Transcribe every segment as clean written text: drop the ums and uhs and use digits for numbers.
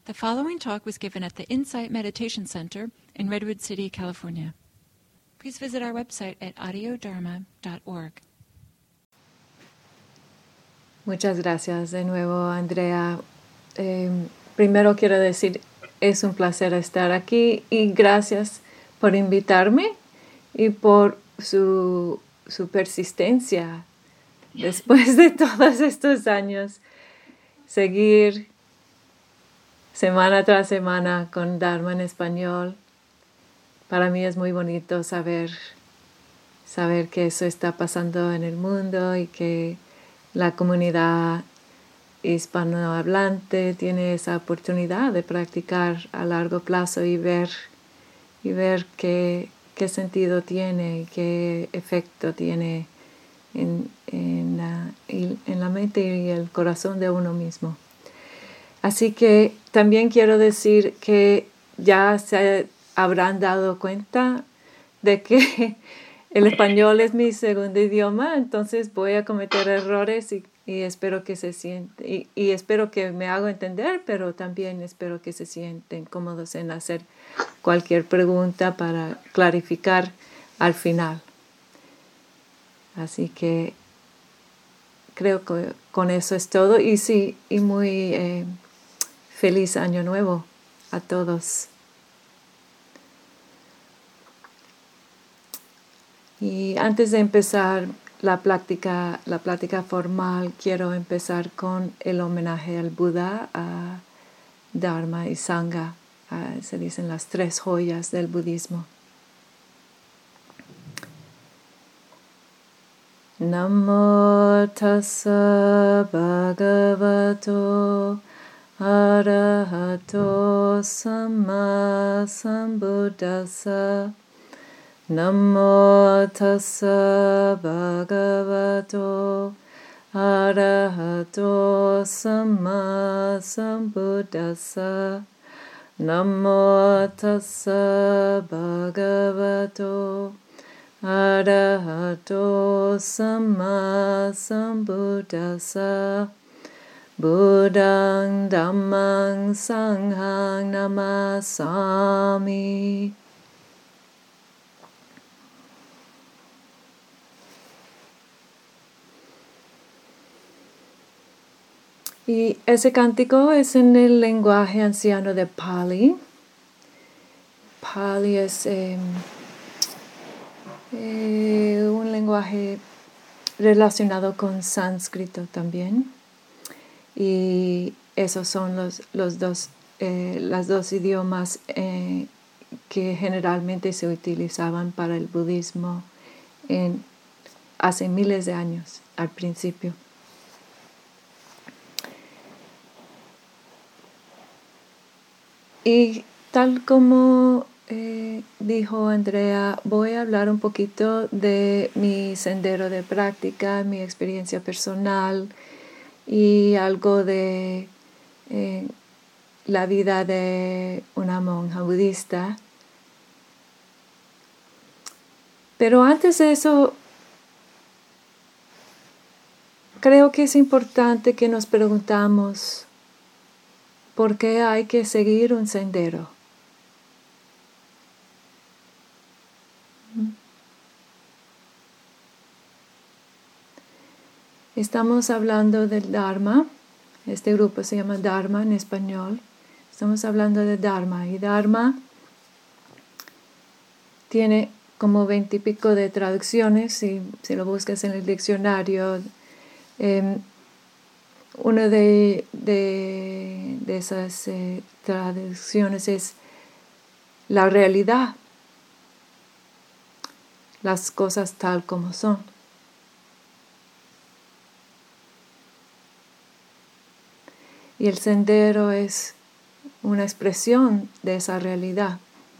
The following talk was given at the Insight Meditation Center in Redwood City, California. Please visit our website at audiodharma.org. Muchas gracias de nuevo, Andrea. Primero quiero decir, es un placer estar aquí y gracias por invitarme y por su persistencia después de todos estos años. Seguir semana tras semana con Dharma en español. Para mí es muy bonito saber que eso está pasando en el mundo y que la comunidad hispanohablante tiene esa oportunidad de practicar a largo plazo y ver qué sentido tiene y qué efecto tiene en la mente y el corazón de uno mismo. Así que también quiero decir que ya se habrán dado cuenta de que el español es mi segundo idioma, entonces voy a cometer errores y espero que se sienten, y espero que me hago entender, pero también espero que se sienten cómodos en hacer cualquier pregunta para clarificar al final. Así que creo que con eso es todo. Y sí, y muy feliz año nuevo a todos. Y antes de empezar la plática formal, quiero empezar con el homenaje al Buda, a Dharma y Sangha. Se dicen las tres joyas del budismo. Namo tassa bhagavato arahato samma sambuddhassa. Namo tassa bhagavato arahato samma sambuddhassa. Namo tassa bhagavato arahato samma sambuddhassa. Buddhang dhammang sanghang namasami. Y ese cántico es en el lenguaje anciano de Pali. Pali es un lenguaje relacionado con sánscrito también. Y esos son los dos idiomas que generalmente se utilizaban para el budismo hace miles de años, al principio. Y tal como dijo Andrea, voy a hablar un poquito de mi sendero de práctica, mi experiencia personal y algo de la vida de una monja budista. Pero antes de eso, creo que es importante que nos preguntamos ¿por qué hay que seguir un sendero? Estamos hablando del Dharma. Este grupo se llama Dharma en español. Estamos hablando de Dharma. Y Dharma tiene como 20 y pico de traducciones. Si lo buscas en el diccionario, una de esas traducciones es la realidad, las cosas tal como son. Y el sendero es una expresión de esa realidad,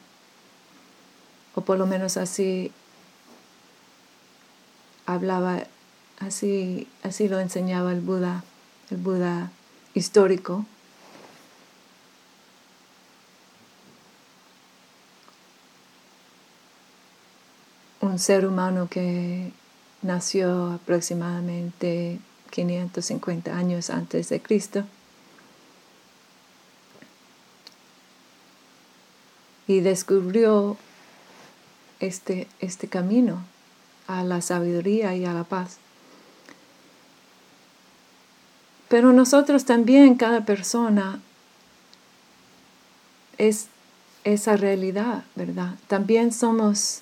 o por lo menos así hablaba, así lo enseñaba el Buda histórico. Un ser humano que nació aproximadamente 550 años antes de Cristo. y descubrió este camino a la sabiduría y a la paz. Pero nosotros también, cada persona es esa realidad, ¿verdad? También somos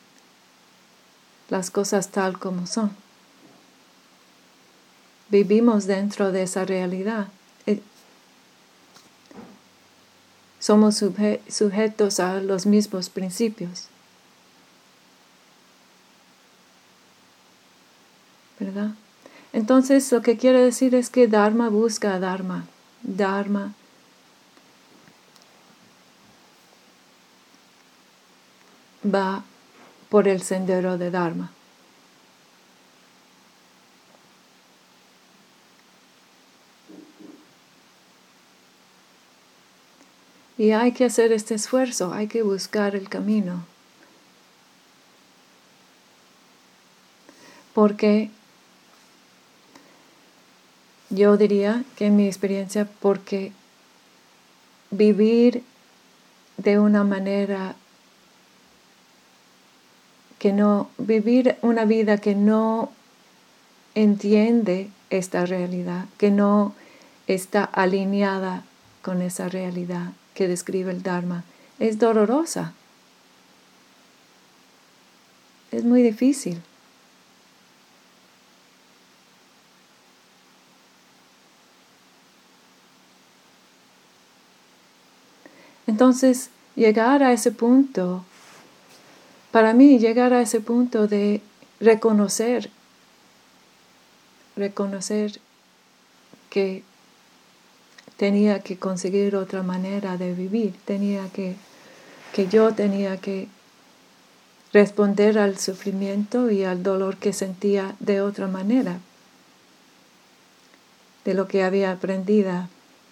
las cosas tal como son. Vivimos dentro de esa realidad. Somos sujetos a los mismos principios, ¿verdad? Entonces, lo que quiere decir es que Dharma busca a Dharma. Dharma va por el sendero de Dharma. Y hay que hacer este esfuerzo, hay que buscar el camino. Porque yo diría que en mi experiencia, porque vivir de una manera vivir una vida que no entiende esta realidad, que no está alineada con esa realidad que describe el Dharma, es dolorosa. Es muy difícil. Entonces, llegar a ese punto, para mí, llegar a ese punto de reconocer que tenía que conseguir otra manera de vivir, que yo tenía que responder al sufrimiento y al dolor que sentía de otra manera, de lo que había aprendido.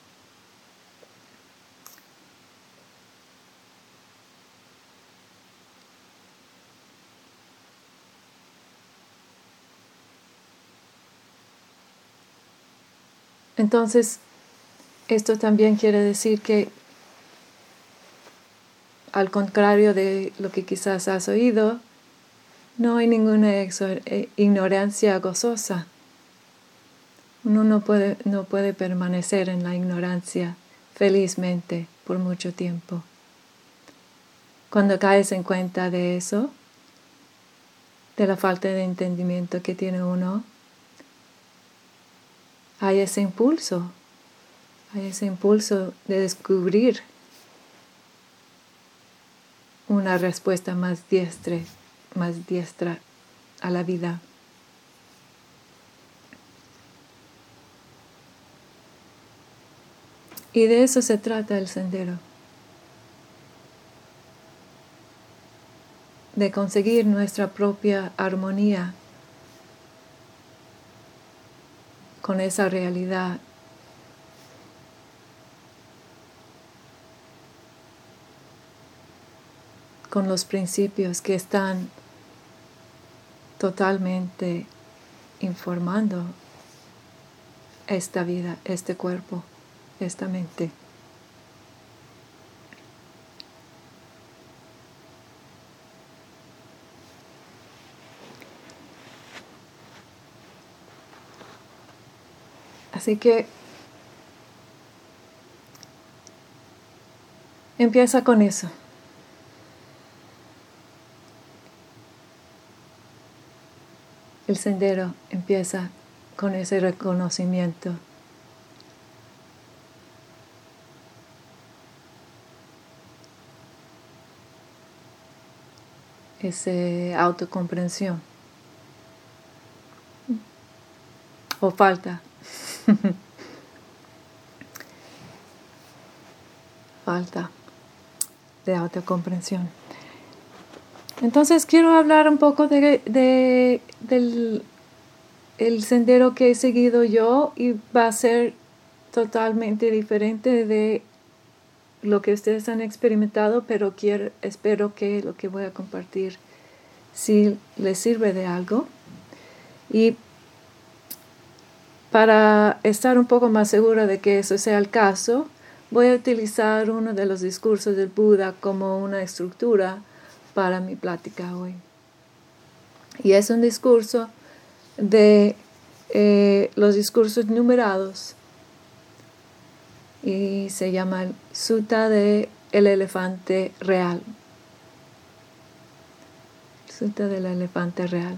Entonces, esto también quiere decir que, al contrario de lo que quizás has oído, no hay ninguna ignorancia gozosa. Uno no puede permanecer en la ignorancia felizmente por mucho tiempo. Cuando caes en cuenta de eso, de la falta de entendimiento que tiene uno, hay ese impulso de descubrir una respuesta más diestra a la vida. Y de eso se trata el sendero. De conseguir nuestra propia armonía con esa realidad. Con los principios que están totalmente informando esta vida, este cuerpo, esta mente. Así que empieza con eso. El sendero empieza con ese reconocimiento. Esa autocomprensión. O falta. Falta de autocomprensión. Entonces quiero hablar un poco del sendero que he seguido yo, y va a ser totalmente diferente de lo que ustedes han experimentado, pero espero que lo que voy a compartir sí les sirve de algo. Y para estar un poco más segura de que eso sea el caso, voy a utilizar uno de los discursos del Buda como una estructura para mi plática hoy. Y es un discurso de los discursos numerados y se llama el Sutta del Elefante Real. Sutta del Elefante Real.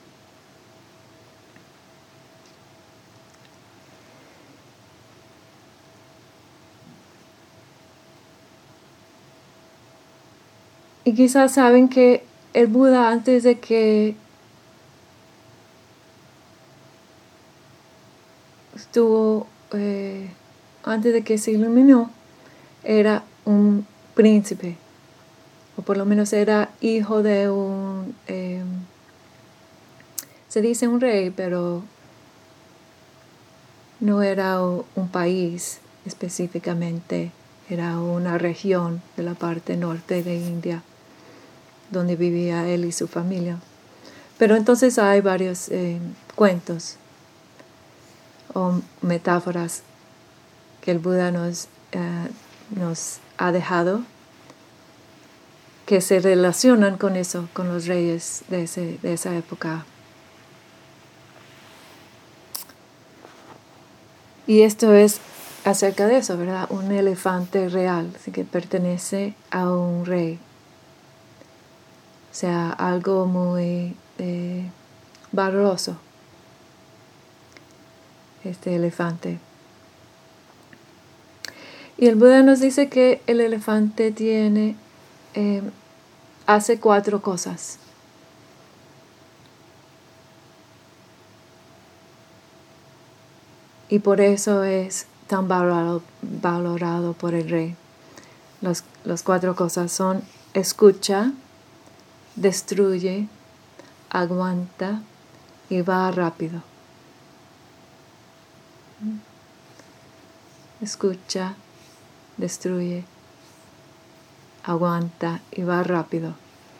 Y quizás saben que el Buda, antes de que antes de que se iluminó, era un príncipe, o por lo menos era hijo de un, se dice un rey, pero no era un país específicamente, era una región de la parte norte de India, donde vivía él y su familia. Pero entonces hay varios cuentos o metáforas que el Buda nos ha dejado, que se relacionan con eso, con los reyes de esa época. Y esto es acerca de eso, ¿verdad? Un elefante real, así que pertenece a un rey. O sea, algo muy valoroso, este elefante. Y el Buda nos dice que el elefante hace 4 cosas. Y por eso es tan valorado por el rey. Las 4 cosas son: escucha, destruye, aguanta y va rápido. Escucha, destruye, aguanta y va rápido.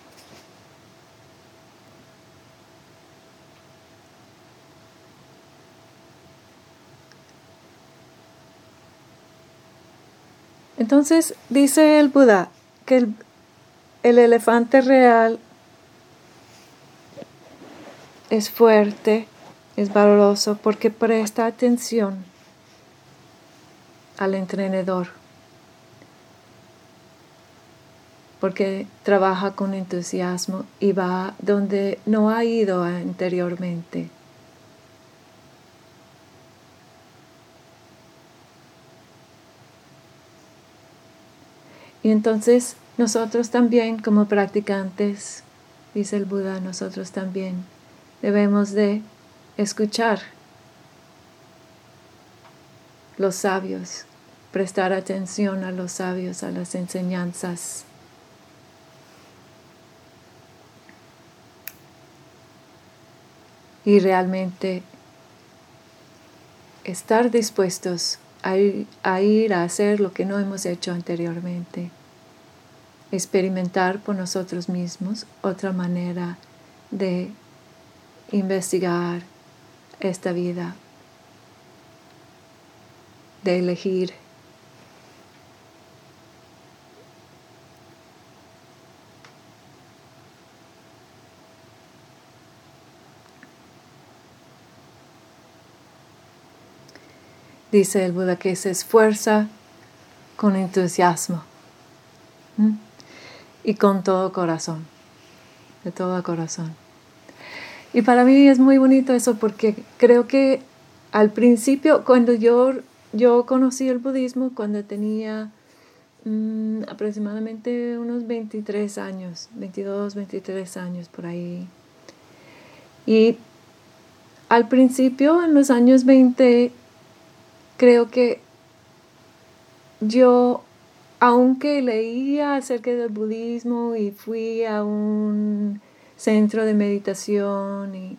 Entonces dice el Buda que el elefante real es fuerte, es valoroso porque presta atención al entrenador, porque trabaja con entusiasmo y va donde no ha ido anteriormente. Y entonces nosotros también, como practicantes, dice el Buda, nosotros también debemos de escuchar los sabios, prestar atención a los sabios, a las enseñanzas. Y realmente estar dispuestos a ir a hacer lo que no hemos hecho anteriormente. Experimentar por nosotros mismos otra manera de investigar esta vida, de elegir. Dice el Buda que se esfuerza con entusiasmo y con todo corazón, de todo corazón. Y para mí es muy bonito eso porque creo que al principio, cuando yo conocí el budismo, cuando tenía aproximadamente unos 23 años, 22, 23 años por ahí. Y al principio, en los años 20, creo que yo, aunque leía acerca del budismo y fui a un centro de meditación y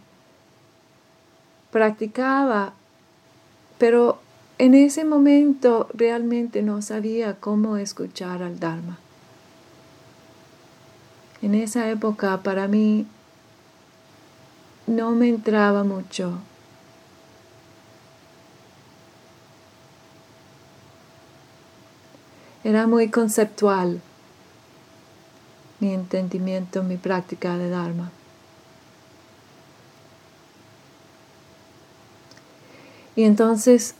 practicaba, pero en ese momento realmente no sabía cómo escuchar al Dharma. En esa época para mí no me entraba mucho. Era muy conceptual mi entendimiento, mi práctica de Dharma. Y entonces,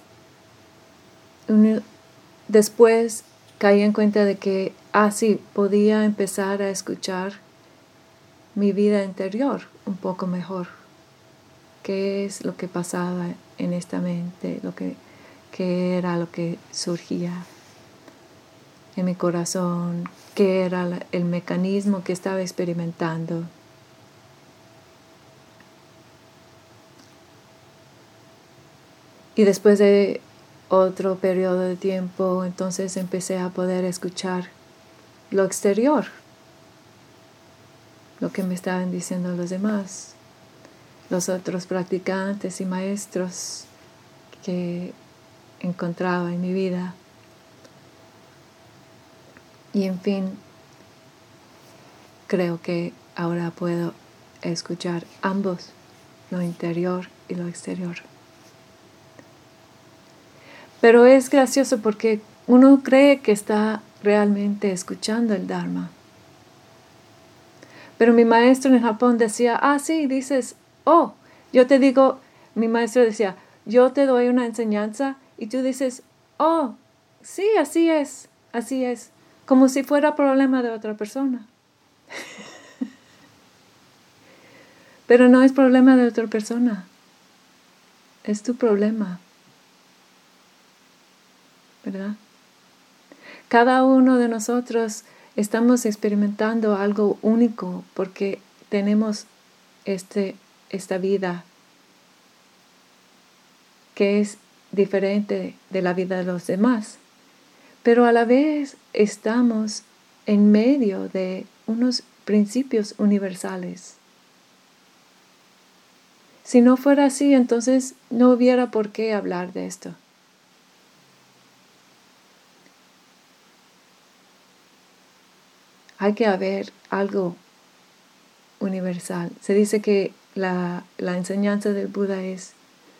después caí en cuenta de que, sí, podía empezar a escuchar mi vida interior un poco mejor. ¿Qué es lo que pasaba en esta mente? ¿Qué era lo que surgía en mi corazón? ¿Qué era el mecanismo que estaba experimentando? Y después de otro periodo de tiempo, entonces empecé a poder escuchar lo exterior, lo que me estaban diciendo los demás, los otros practicantes y maestros que encontraba en mi vida. Y en fin, creo que ahora puedo escuchar ambos, lo interior y lo exterior. Pero es gracioso porque uno cree que está realmente escuchando el Dharma. Pero mi maestro en Japón decía, sí, dices, yo te digo, mi maestro decía, yo te doy una enseñanza y tú dices, sí, así es, como si fuera problema de otra persona. Pero no es problema de otra persona, es tu problema, ¿verdad? Cada uno de nosotros estamos experimentando algo único porque tenemos esta vida que es diferente de la vida de los demás. Pero a la vez estamos en medio de unos principios universales. Si no fuera así, entonces no hubiera por qué hablar de esto. Hay que haber algo universal. Se dice que la enseñanza del Buda es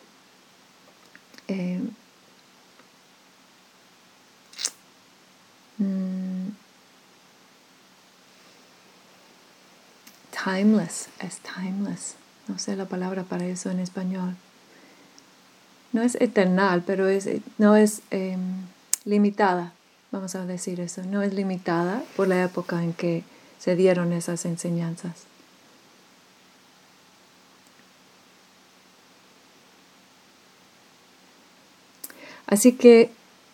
timeless, es timeless. No sé la palabra para eso en español. No es eternal, pero no es limitada. Vamos a decir eso. No es limitada por la época en que se dieron esas enseñanzas. Así que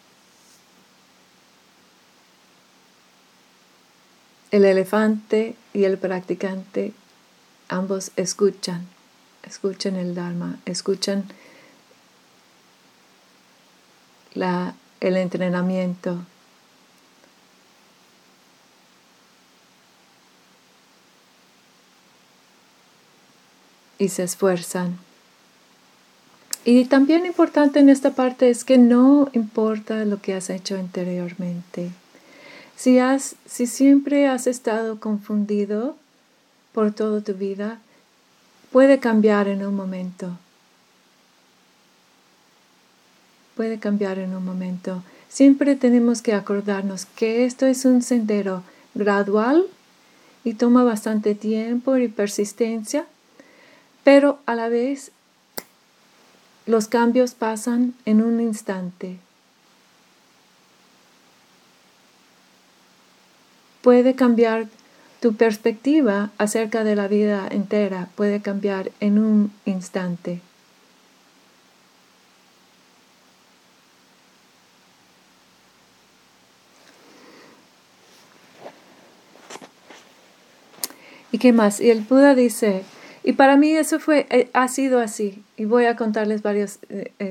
el elefante y el practicante ambos escuchan el Dharma, escuchan el entrenamiento. Y se esfuerzan. Y también importante en esta parte es que no importa lo que has hecho anteriormente. Si siempre has estado confundido por toda tu vida, puede cambiar en un momento. Puede cambiar en un momento. Siempre tenemos que acordarnos que esto es un sendero gradual y toma bastante tiempo y persistencia, pero a la vez los cambios pasan en un instante. Puede cambiar tu perspectiva acerca de la vida entera, puede cambiar en un instante. ¿Y qué más? Y el Buda dice, y para mí eso ha sido así, y voy a contarles varios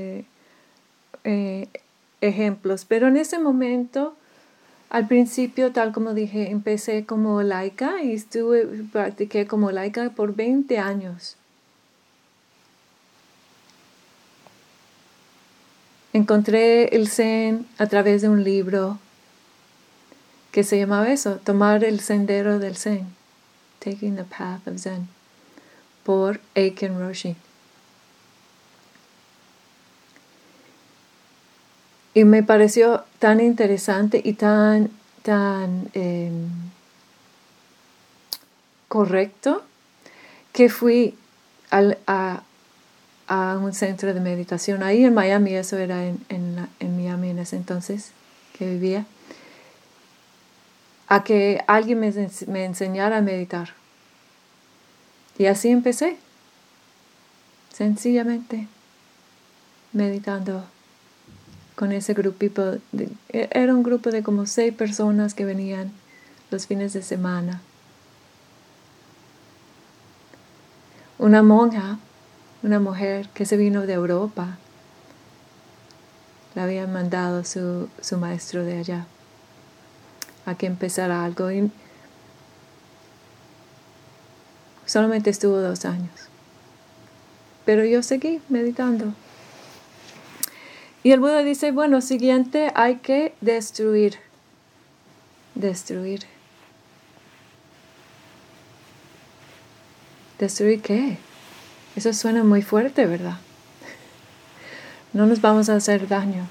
ejemplos, pero en ese momento, al principio, tal como dije, empecé como laica y practiqué como laica por 20 años. Encontré el Zen a través de un libro que se llamaba eso, Tomar el Sendero del Zen, Taking the Path of Zen, por Eiken Roshi. Y me pareció tan interesante y tan correcto que fui a un centro de meditación. Ahí en Miami, eso era en Miami en ese entonces que vivía, a que alguien me enseñara a meditar. Y así empecé, sencillamente, meditando con ese grupito. Era un grupo de como 6 personas que venían los fines de semana. Una monja, una mujer que se vino de Europa, le había mandado su maestro de allá a que empezara algo. Y solamente estuvo 2 años. Pero yo seguí meditando. Y el Buda dice, bueno, siguiente hay que destruir. ¿Destruir? ¿Destruir qué? Eso suena muy fuerte, ¿verdad? No nos vamos a hacer daño.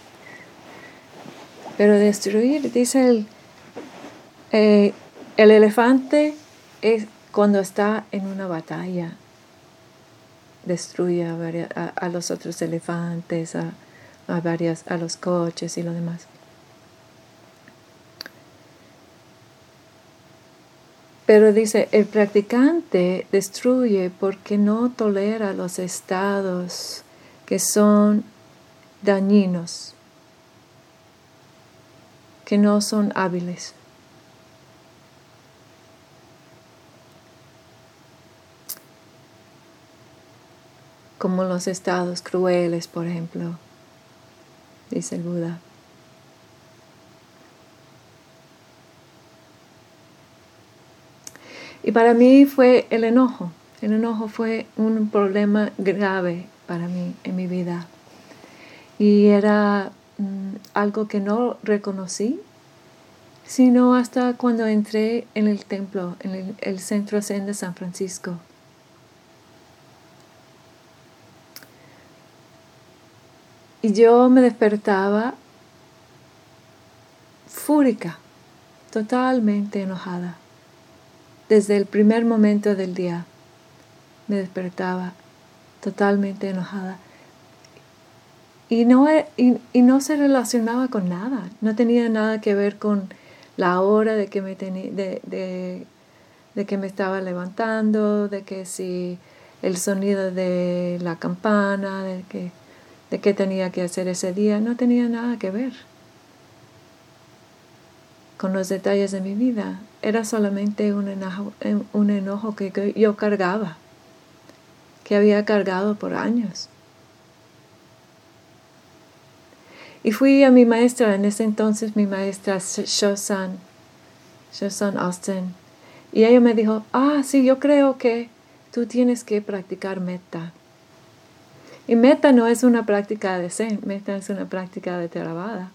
Pero destruir, dice el elefante es cuando está en una batalla. Destruye a los otros elefantes, a los coches y lo demás. Pero dice, el practicante destruye porque no tolera los estados que son dañinos, que no son hábiles. Como los estados crueles, por ejemplo, dice el Buda. Y para mí fue el enojo. El enojo fue un problema grave para mí en mi vida. Y era algo que no reconocí, sino hasta cuando entré en el templo, en el centro Zen de San Francisco. Y yo me despertaba fúrica, totalmente enojada. Desde el primer momento del día me despertaba totalmente enojada. Y no se relacionaba con nada. No tenía nada que ver con la hora de que de que me estaba levantando, de que si el sonido de la campana, de qué tenía que hacer ese día. No tenía nada que ver con los detalles de mi vida. Era solamente un enojo que yo cargaba, que había cargado por años. Y fui a mi maestra, en ese entonces mi maestra Shosan Austin, y ella me dijo, sí, yo creo que tú tienes que practicar metta. Y metta no es una práctica de Zen, metta es una práctica de Theravada.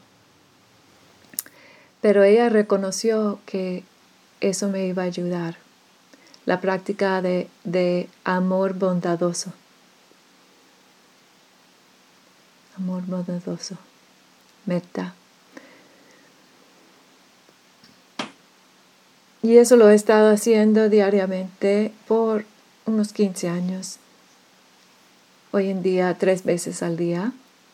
Pero ella reconoció que eso me iba a ayudar. La práctica de amor bondadoso. Amor bondadoso. Metta. Y eso lo he estado haciendo diariamente por unos 15 años. Hoy en día 3 veces al día.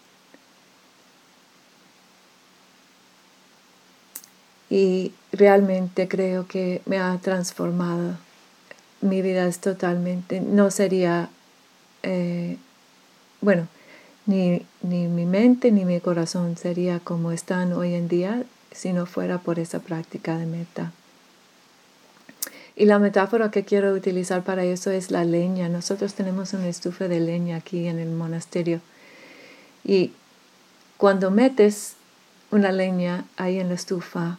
Y realmente creo que me ha transformado. Mi vida es totalmente, no sería, ni mi mente ni mi corazón sería como están hoy en día si no fuera por esa práctica de metta. Y la metáfora que quiero utilizar para eso es la leña. Nosotros tenemos una estufa de leña aquí en el monasterio. Y cuando metes una leña ahí en la estufa,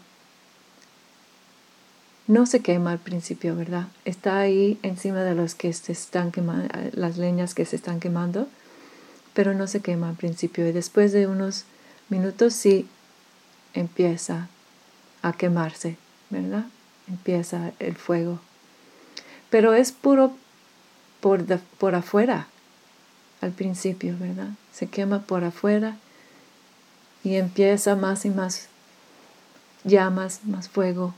no se quema al principio, ¿verdad? Está ahí encima de los que se están quemando, las leñas que se están quemando, pero no se quema al principio. Y después de unos minutos sí empieza a quemarse, ¿verdad? Empieza el fuego. Pero es puro por afuera al principio, ¿verdad? Se quema por afuera y empieza más y más llamas, más fuego.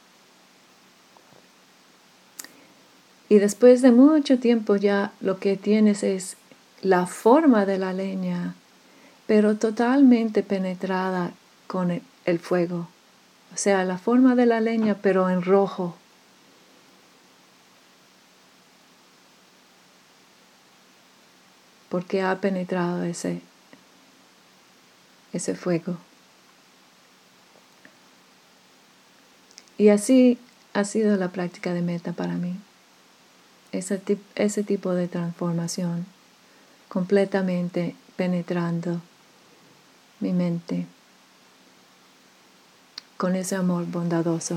Y después de mucho tiempo ya lo que tienes es la forma de la leña, pero totalmente penetrada con el fuego. O sea, la forma de la leña, pero en rojo. Porque ha penetrado ese fuego. Y así ha sido la práctica de metta para mí. Ese tipo de transformación, completamente penetrando mi mente con ese amor bondadoso.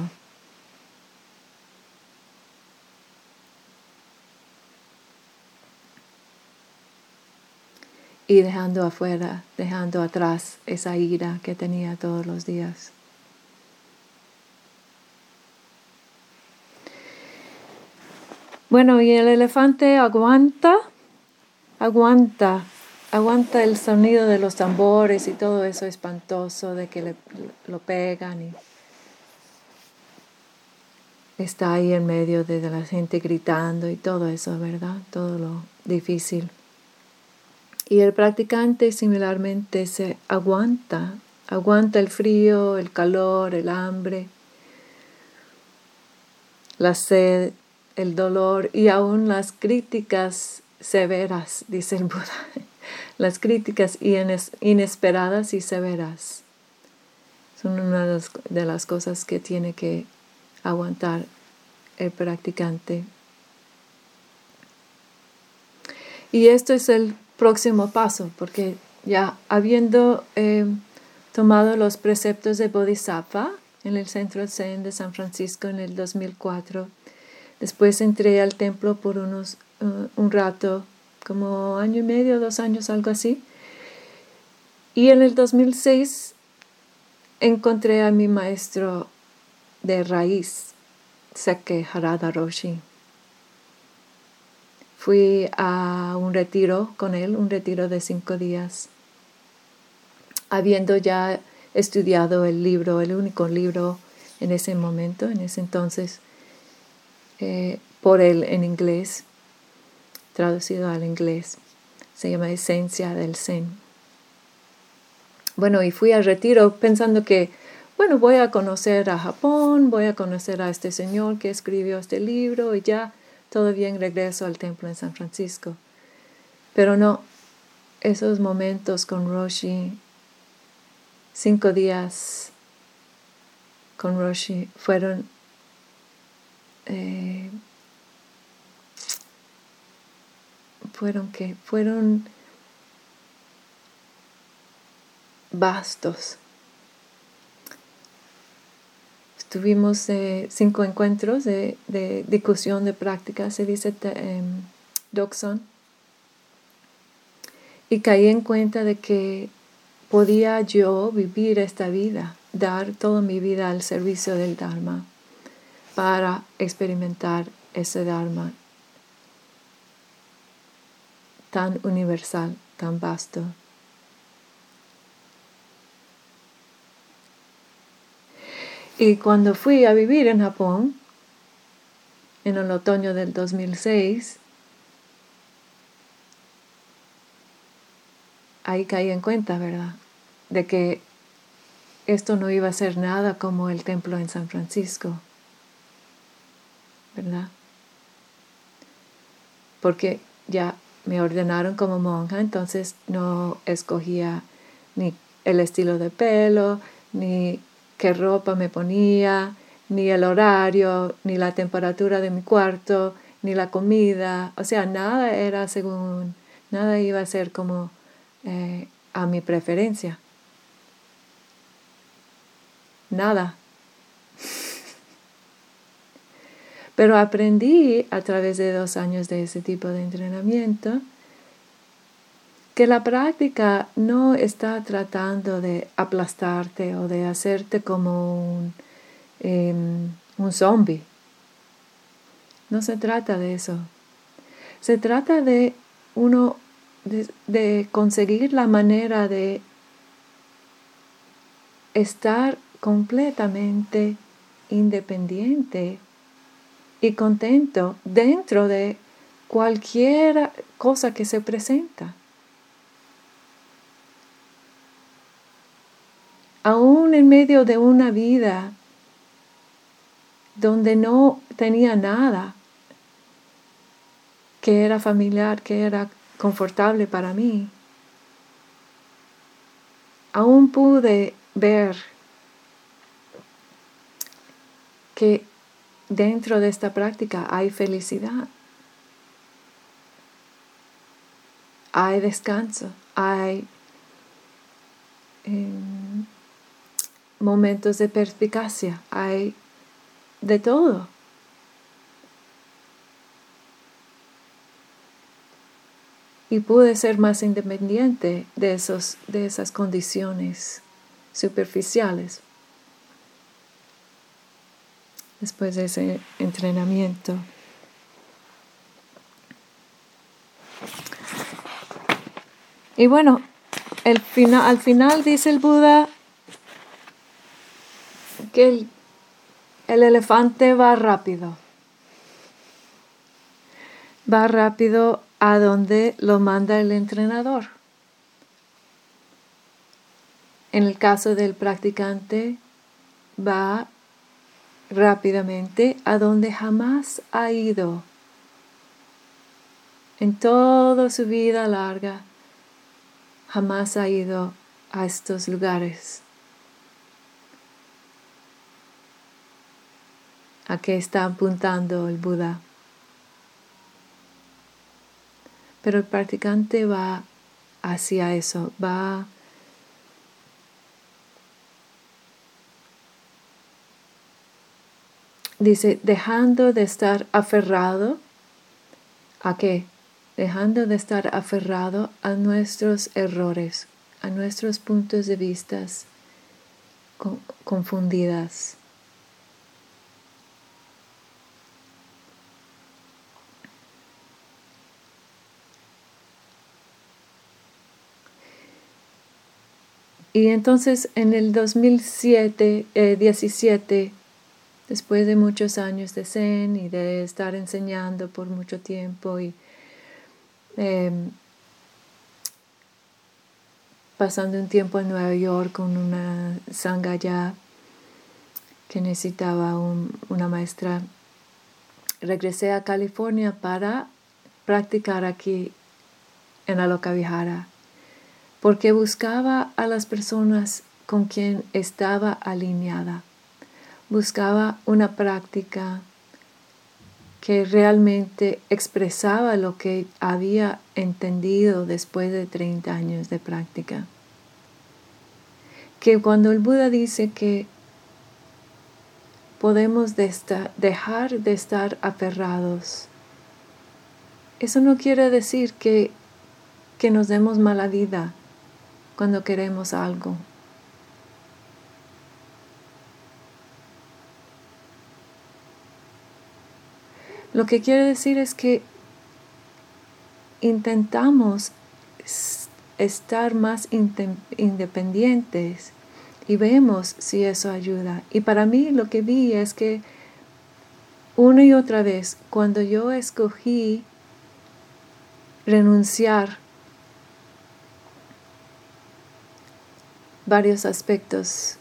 Y dejando afuera, dejando atrás esa ira que tenía todos los días. Bueno, y el elefante aguanta el sonido de los tambores y todo eso espantoso de que lo pegan y está ahí en medio de la gente gritando y todo eso, ¿verdad? Todo lo difícil. Y el practicante similarmente se aguanta el frío, el calor, el hambre, la sed, el dolor y aún las críticas severas, dice el Buda. Las críticas inesperadas y severas son una de las cosas que tiene que aguantar el practicante. Y esto es el próximo paso, porque ya habiendo tomado los preceptos de Bodhisattva en el Centro Zen de San Francisco en el 2004, después entré al templo por un rato, como 1.5 años, 2 años, algo así. Y en el 2006 encontré a mi maestro de raíz, Seke Harada Roshi. Fui a un retiro con él, un retiro de 5 días, habiendo ya estudiado el libro, el único libro en ese momento, en ese entonces, por él en inglés, traducido al inglés. Se llama Esencia del Zen. Bueno, y fui al retiro pensando que, bueno, voy a conocer a Japón, voy a conocer a este señor que escribió este libro y ya todo bien, regreso al templo en San Francisco. Pero no, esos momentos con Roshi, 5 días con Roshi, fueron vastos. Tuvimos 5 encuentros de discusión de práctica, se dice Dokson. Y caí en cuenta de que podía yo vivir esta vida, dar toda mi vida al servicio del Dharma para experimentar ese Dharma tan universal, tan vasto. Y cuando fui a vivir en Japón, en el otoño del 2006, ahí caí en cuenta, ¿verdad?, de que esto no iba a ser nada como el templo en San Francisco, ¿verdad? Porque ya me ordenaron como monja, entonces no escogía ni el estilo de pelo, ni qué ropa me ponía, ni el horario, ni la temperatura de mi cuarto, ni la comida. O sea, nada iba a ser como a mi preferencia. Nada. Pero aprendí a través de 2 años de ese tipo de entrenamiento que la práctica no está tratando de aplastarte o de hacerte como un zombie. No se trata de eso. Se trata de conseguir la manera de estar completamente independiente y contento dentro de cualquier cosa que se presenta. Aún en medio de una vida donde no tenía nada que era familiar, que era confortable para mí, aún pude ver que dentro de esta práctica hay felicidad, hay descanso, hay momentos de perspicacia, hay de todo. Y pude ser más independiente de esas condiciones superficiales después de ese entrenamiento. Y bueno, al final dice el Buda que el elefante va rápido. Va rápido a donde lo manda el entrenador. En el caso del practicante, va rápidamente a donde jamás ha ido. En toda su vida larga, jamás ha ido a estos lugares. ¿A qué está apuntando el Buda? Pero el practicante va hacia eso, va dice, dejando de estar aferrado. ¿A qué? Dejando de estar aferrado a nuestros errores, a nuestros puntos de vista confundidas. Y entonces en el 2017, después de muchos años de Zen y de estar enseñando por mucho tiempo y pasando un tiempo en Nueva York con una sangha ya que necesitaba una maestra, regresé a California para practicar aquí en Aloka Vihara, porque buscaba a las personas con quien estaba alineada. Buscaba una práctica que realmente expresaba lo que había entendido después de 30 años de práctica. Que cuando el Buda dice que podemos dejar de estar aferrados, eso no quiere decir que nos demos mala vida cuando queremos algo. Lo que quiere decir es que intentamos estar más independientes y vemos si eso ayuda. Y para mí lo que vi es que una y otra vez, cuando yo escogí renunciar varios aspectos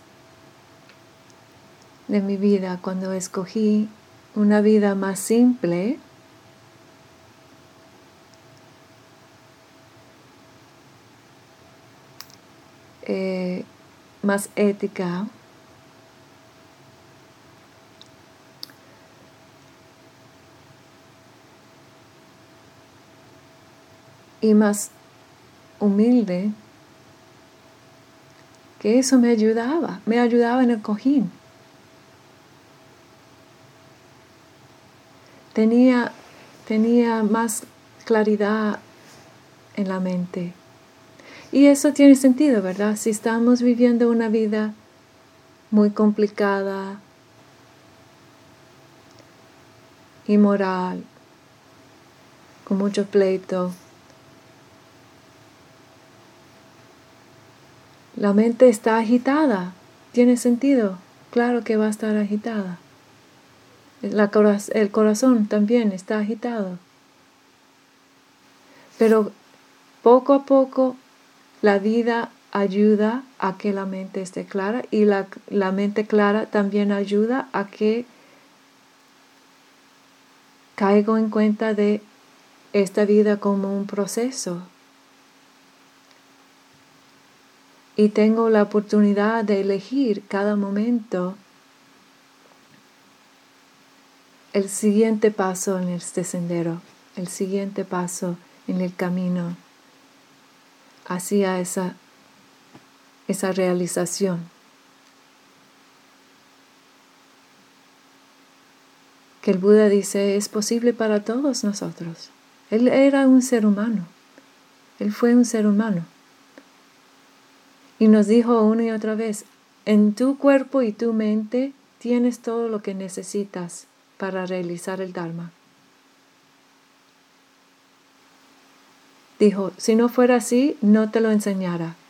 de mi vida, cuando escogí una vida más simple, más ética, y más humilde, que eso me ayudaba en el cojín. Tenía más claridad en la mente. Y eso tiene sentido, ¿verdad? Si estamos viviendo una vida muy complicada, inmoral, con mucho pleito, la mente está agitada, tiene sentido. Claro que va a estar agitada. El corazón también está agitado. Pero poco a poco la vida ayuda a que la mente esté clara y la mente clara también ayuda a que caigo en cuenta de esta vida como un proceso. Y tengo la oportunidad de elegir cada momento el siguiente paso en este sendero, el siguiente paso en el camino hacia esa realización. Que el Buda dice es posible para todos nosotros. Él era un ser humano. Él fue un ser humano. Y nos dijo una y otra vez, en tu cuerpo y tu mente tienes todo lo que necesitas para realizar el Dharma. Dijo, si no fuera así, no te lo enseñara.